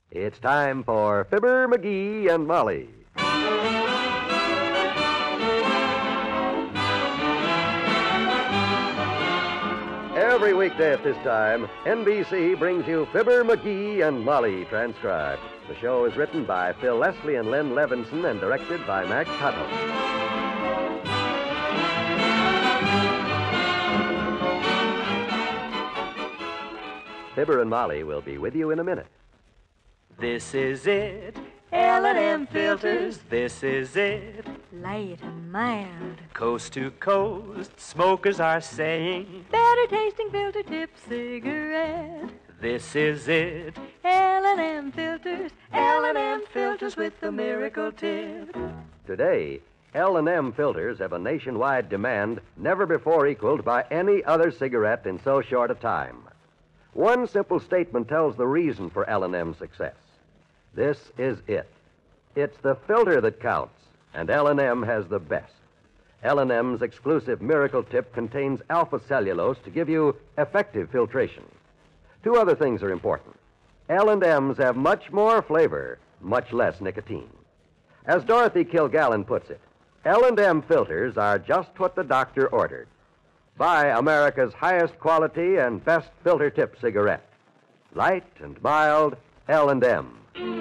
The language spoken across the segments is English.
It's time for Fibber, McGee, and Molly. Every weekday at this time, NBC brings you Fibber, McGee, and Molly transcribed. The show is written by Phil Leslie and Len Levinson and directed by Max Tuttle. Fibber and Molly will be with you in a minute. This is it, L&M Filters, this is it. Light and mild. Coast to coast, smokers are saying, Better tasting filter tip cigarette. this is it. L&M Filters, L&M Filters with the miracle tip. Today, L&M filters have a nationwide demand never before equaled by any other cigarette in so short a time. One simple statement tells the reason for L&M's success. This is it. It's the filter that counts, and L&M has the best. L&M's exclusive Miracle Tip contains alpha cellulose to give you effective filtration. Two other things are important. L&M's have much more flavor, much less nicotine. As Dorothy Kilgallen puts it, L&M filters are just what the doctor ordered. Buy America's highest quality and best filter tip cigarette. Light and mild, L&M.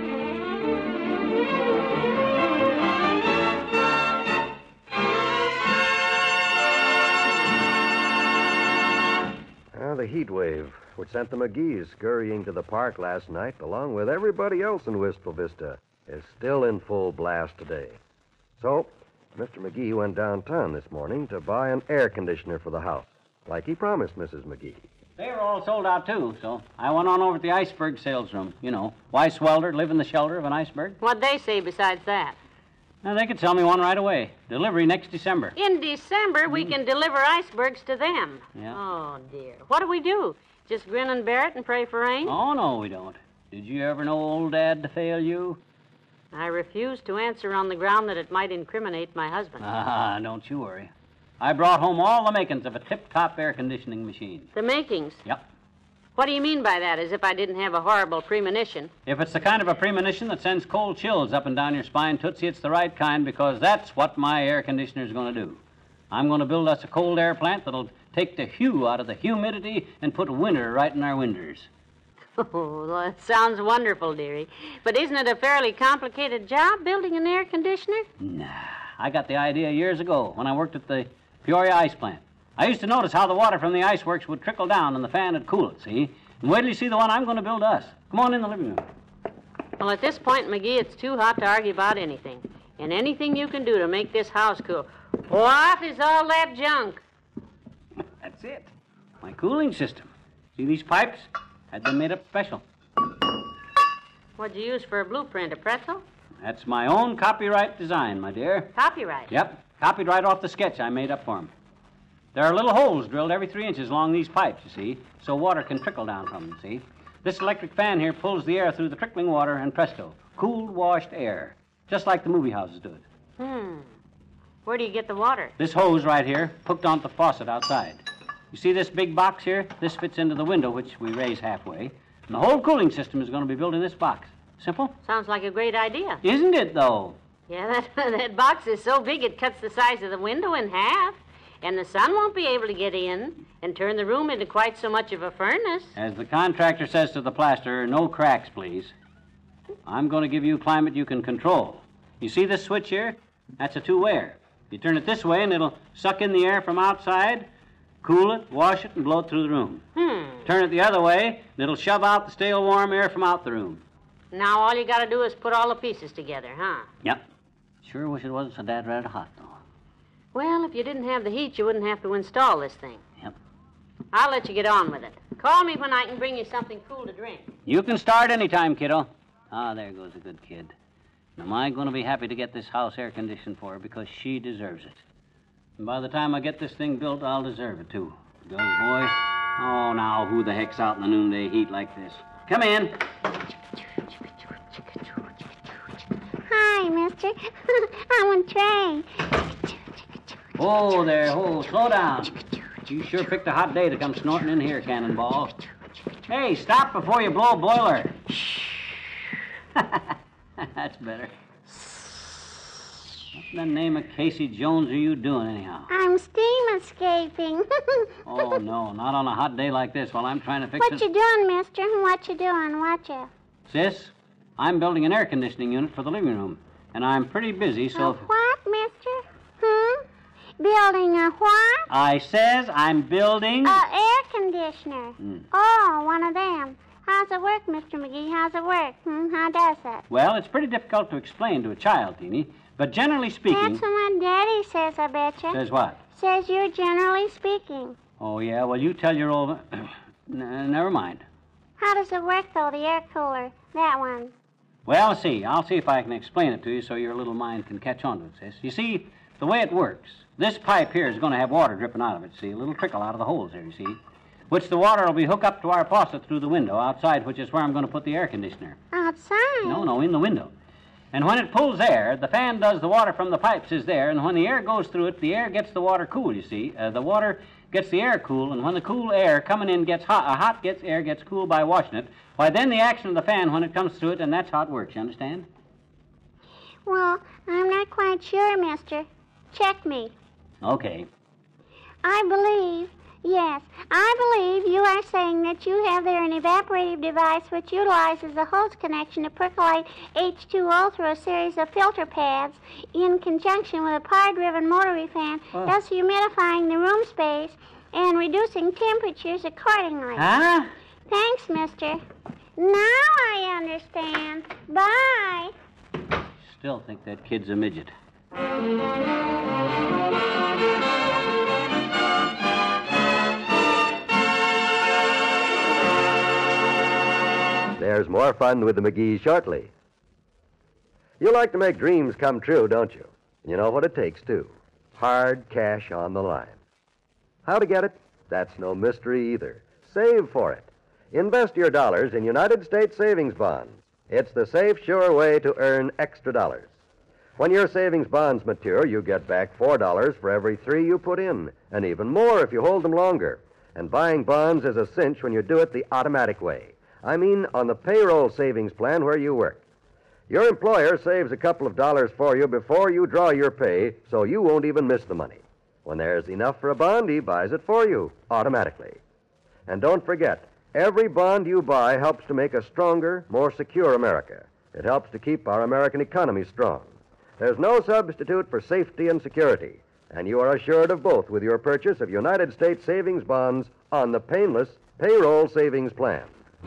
The heat wave, which sent the McGees scurrying to the park last night, along with everybody else in Wistful Vista, is still in full blast today. So, Mr. McGee went downtown this morning to buy an air conditioner for the house, like he promised Mrs. McGee. They were all sold out, too, so I went on over to the iceberg sales room. You know, Weiss Welder, live in the shelter of an iceberg. What'd they say besides that? Now, they could sell me one right away. Delivery next December. In December, we can deliver icebergs to them. Yeah. Oh, dear. What do we do? Just grin and bear it and pray for rain? Oh, no, we don't. Did you ever know old Dad to fail you? I refuse to answer on the ground that it might incriminate my husband. Ah, don't you worry. I brought home all the makings of a tip-top air conditioning machine. The makings? Yep. What do you mean by that, as if I didn't have a horrible premonition? If it's the kind of a premonition that sends cold chills up and down your spine, Tootsie, it's the right kind, because that's what my air conditioner's going to do. I'm going to build us a cold air plant that'll take the hue out of the humidity and put winter right in our winters. Oh, that sounds wonderful, dearie. But isn't it a fairly complicated job, building an air conditioner? Nah, I got the idea years ago when I worked at the Peoria ice plant. I used to notice how the water from the iceworks would trickle down and the fan would cool it, see? And wait till you see the one I'm going to build us. Come on in the living room. Well, at this point, McGee, it's too hot to argue about anything. And anything you can do to make this house cool. What is all that junk? That's it. My cooling system. See these pipes? Had them made up special. What'd you use for a blueprint, a pretzel? That's my own copyright design, my dear. Copyright? Yep, copied right off the sketch I made up for him. There are little holes drilled every 3 inches along these pipes, you see, so water can trickle down from them, see? This electric fan here pulls the air through the trickling water, and presto, cool, washed air, just like the movie houses do it. Where do you get the water? This hose right here, hooked onto the faucet outside. You see this big box here? This fits into the window, which we raise halfway, and the whole cooling system is going to be built in this box. Simple? Sounds like a great idea. Isn't it, though? Yeah, that box is so big it cuts the size of the window in half. And the sun won't be able to get in and turn the room into quite so much of a furnace. As the contractor says to the plasterer, no cracks, please. I'm going to give you climate you can control. You see this switch here? That's a two-wayer. You turn it this way, and it'll suck in the air from outside, cool it, wash it, and blow it through the room. Turn it the other way, and it'll shove out the stale, warm air from out the room. Now all you got to do is put all the pieces together, huh? Yep. Sure wish it wasn't so dad red hot, though. Well, if you didn't have the heat, you wouldn't have to install this thing. Yep. I'll let you get on with it. Call me when I can bring you something cool to drink. You can start any time, kiddo. Ah, there goes a good kid. Now, am I going to be happy to get this house air conditioned for her because she deserves it. And by the time I get this thing built, I'll deserve it, too. Because, boy, oh, now, who the heck's out in the noonday heat like this? Come in. Hi, mister. I want Trey. Oh, there. Oh, slow down. You sure picked a hot day to come snorting in here, Cannonball. Hey, stop before you blow a boiler. That's better. What in the name of Casey Jones are you doing, anyhow? I'm steam escaping. Oh, no, not on a hot day like this while I'm trying to fix What it. you doing, mister? What you doing? Watch it. Sis, I'm building an air conditioning unit for the living room, and I'm pretty busy, so... A what, mister? Building a what? I says I'm building... Air conditioner. Oh, one of them. How's it work, Mr. McGee? How's it work? How does it? Well, it's pretty difficult to explain to a child, Teeny, but generally speaking... That's what my daddy says, I betcha. Says what? Says you're generally speaking. Oh, yeah, well, you tell your old... Never mind. How does it work, though, the air cooler? That one. Well, see, I'll see if I can explain it to you so your little mind can catch on to it, sis. You see, the way it works, this pipe here is going to have water dripping out of it, see? A little trickle out of the holes there, you see? Which the water will be hooked up to our faucet through the window outside, which is where I'm going to put the air conditioner. Outside? No, in the window. And when it pulls air, the fan does the water from the pipes is there, and when the air goes through it, the air gets the water cool, you see. The water gets the air cool, and when the cool air coming in gets hot, air gets cool by washing it, why, then the action of the fan when it comes through it, and that's how it works, you understand? Well, I'm not quite sure, mister. Check me. Okay. I believe you are saying that you have there an evaporative device which utilizes the hose connection to percolate H2O through a series of filter pads in conjunction with a power-driven rotary fan, thus humidifying the room space and reducing temperatures accordingly. Huh? Thanks, mister. Now I understand. Bye. Still think that kid's a midget. There's more fun with the McGees shortly. You like to make dreams come true, don't you? You know what it takes, too. Hard cash on the line. How to get it? That's no mystery either. Save for it. Invest your dollars in United States savings bonds. It's the safe, sure way to earn extra dollars. When your savings bonds mature, you get back $4 for every 3 you put in, and even more if you hold them longer. And buying bonds is a cinch when you do it the automatic way. I mean, on the payroll savings plan where you work. Your employer saves a couple of dollars for you before you draw your pay, so you won't even miss the money. When there's enough for a bond, he buys it for you, automatically. And don't forget, every bond you buy helps to make a stronger, more secure America. It helps to keep our American economy strong. There's no substitute for safety and security, and you are assured of both with your purchase of United States savings bonds on the painless payroll savings plan.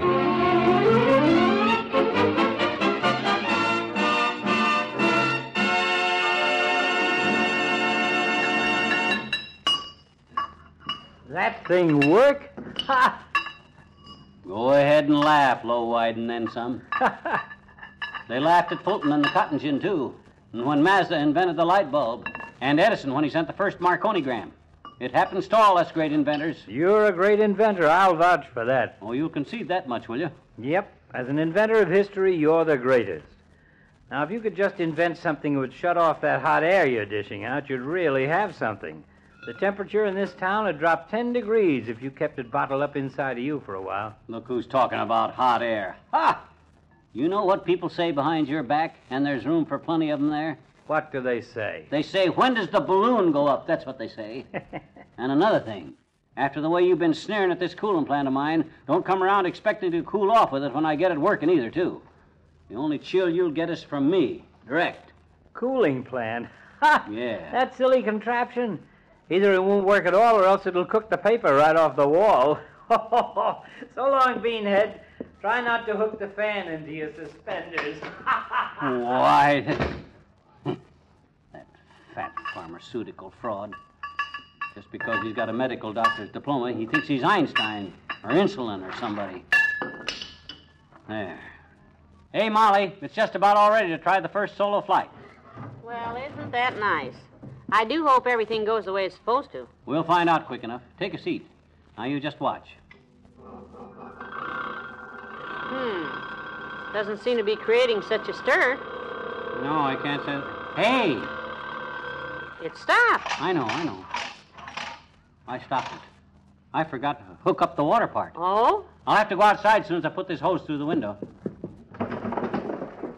That thing work? Ha! Go ahead and laugh, Low-Wide, and then some. They laughed at Fulton and the cotton gin, too. And when Mazda invented the light bulb, and Edison when he sent the first Marconigram. It happens to all us great inventors. You're a great inventor. I'll vouch for that. Oh, you'll concede that much, will you? Yep. As an inventor of history, you're the greatest. Now, if you could just invent something that would shut off that hot air you're dishing out, you'd really have something. The temperature in this town would drop 10 degrees if you kept it bottled up inside of you for a while. Look who's talking about hot air. Ha! You know what people say behind your back, and there's room for plenty of them there? What do they say? They say, when does the balloon go up? That's what they say. And another thing, after the way you've been sneering at this cooling plant of mine, don't come around expecting to cool off with it when I get it working either, too. The only chill you'll get is from me, direct. Cooling plant? Ha! Yeah. That silly contraption. Either it won't work at all or else it'll cook the paper right off the wall. So long, Beanhead. Try not to hook the fan into your suspenders. Why? That fat pharmaceutical fraud. Just because he's got a medical doctor's diploma, he thinks he's Einstein or insulin or somebody. There. Hey, Molly, it's just about all ready to try the first solo flight. Well, isn't that nice? I do hope everything goes the way it's supposed to. We'll find out quick enough. Take a seat. Now, you just watch. Doesn't seem to be creating such a stir. No, I can't say... Hey! It stopped. I know. I stopped it. I forgot to hook up the water part. Oh? I'll have to go outside as soon as I put this hose through the window.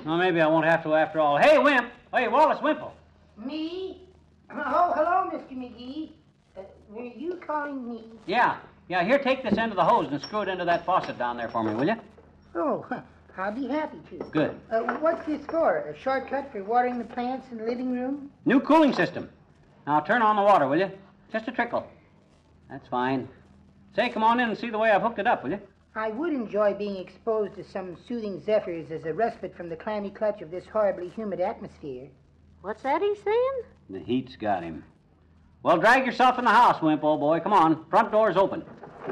Well, maybe I won't have to after all. Hey, Wimp! Hey, Wallace Wimple. Me? Oh, hello, Mr. McGee. Were you calling me? Yeah. Here, take this end of the hose and screw it into that faucet down there for me, will you? Oh, I'll be happy to. Good. What's this for? A shortcut for watering the plants in the living room? New cooling system. Now turn on the water, will you? Just a trickle. That's fine. Say, come on in and see the way I've hooked it up, will you? I would enjoy being exposed to some soothing zephyrs as a respite from the clammy clutch of this horribly humid atmosphere. What's that he's saying? The heat's got him. Well, drag yourself in the house, Wimp, old boy. Come on. Front door's open.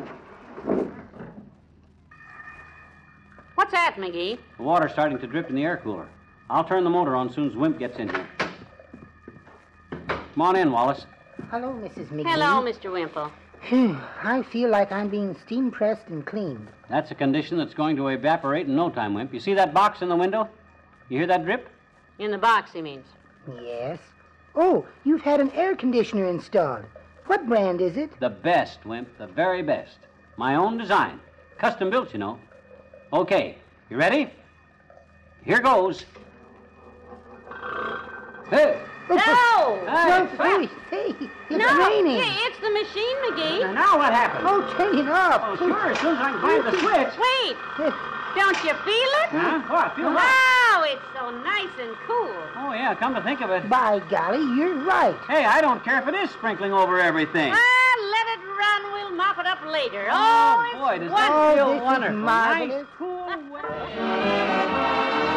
What's that, McGee? The water's starting to drip in the air cooler. I'll turn the motor on as soon as Wimp gets in here. Come on in, Wallace. Hello, Mrs. McGee. Hello, Mr. Wimple. Phew, I feel like I'm being steam-pressed and cleaned. That's a condition that's going to evaporate in no time, Wimp. You see that box in the window? You hear that drip? In the box, he means. Yes. Oh, you've had an air conditioner installed. What brand is it? The best, Wimp. The very best. My own design. Custom built, you know. Okay. You ready? Here goes. Hey! No! Hey, it's raining. It's the machine, McGee. Now what happened? Oh, turn it off. Oh, sure. As soon as I can find the switch. Wait! Don't you feel it? Huh? What? Feel what? Wow, it's so nice and cool. Oh, yeah. Come to think of it. By golly, you're right. Hey, I don't care if it is sprinkling over everything. Let it run. We'll mop it up later. Oh, boy, it's does wonderful. that feel this is wonderful. marvelous. Nice, cool weather.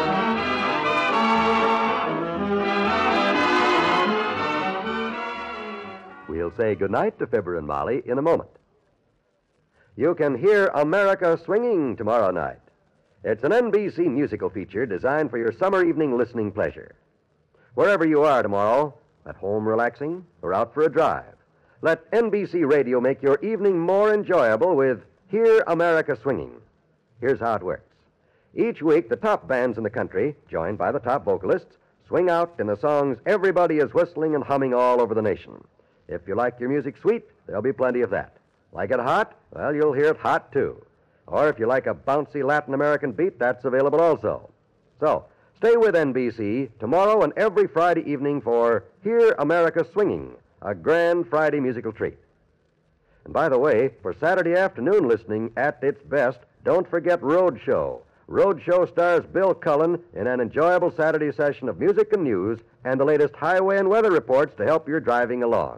We'll say goodnight to Fibber and Molly in a moment. You can hear America Swinging tomorrow night. It's an NBC musical feature designed for your summer evening listening pleasure. Wherever you are tomorrow, at home relaxing or out for a drive, let NBC Radio make your evening more enjoyable with Hear America Swinging. Here's how it works. Each week, the top bands in the country, joined by the top vocalists, swing out in the songs everybody is whistling and humming all over the nation. If you like your music sweet, there'll be plenty of that. Like it hot? Well, you'll hear it hot, too. Or if you like a bouncy Latin American beat, that's available also. So, stay with NBC tomorrow and every Friday evening for Hear America Swinging, a grand Friday musical treat. And by the way, for Saturday afternoon listening at its best, don't forget Roadshow. Roadshow stars Bill Cullen in an enjoyable Saturday session of music and news and the latest highway and weather reports to help your driving along.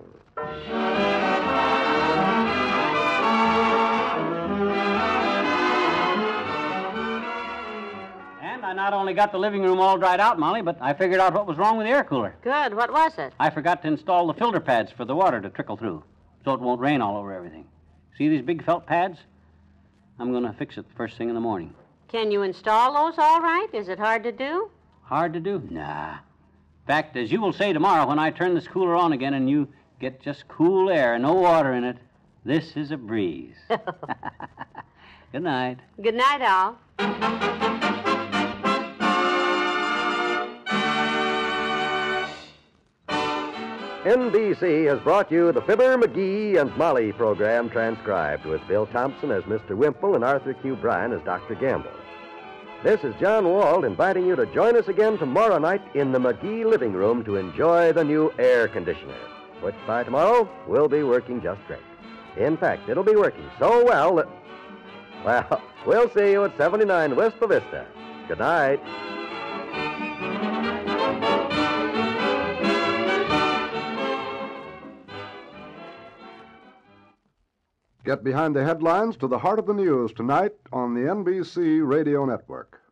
And I not only got the living room all dried out, Molly, but I figured out what was wrong with the air cooler. Good. What was it? I forgot to install the filter pads for the water to trickle through, so it won't rain all over everything. See these big felt pads? I'm going to fix it the first thing in the morning. Can you install those all right? Is it hard to do? Hard to do? Nah. In fact, as you will say tomorrow when I turn this cooler on again and you get just cool air and no water in it, this is a breeze. Good night. Good night, all. NBC has brought you the Fibber, McGee, and Molly program transcribed with Bill Thompson as Mr. Wimple and Arthur Q. Bryan as Dr. Gamble. This is John Wald inviting you to join us again tomorrow night in the McGee living room to enjoy the new air conditioner, which by tomorrow will be working just great. In fact, it'll be working so well that, well, we'll see you at 79 West Vista. Good night. Get behind the headlines to the heart of the news tonight on the NBC Radio Network.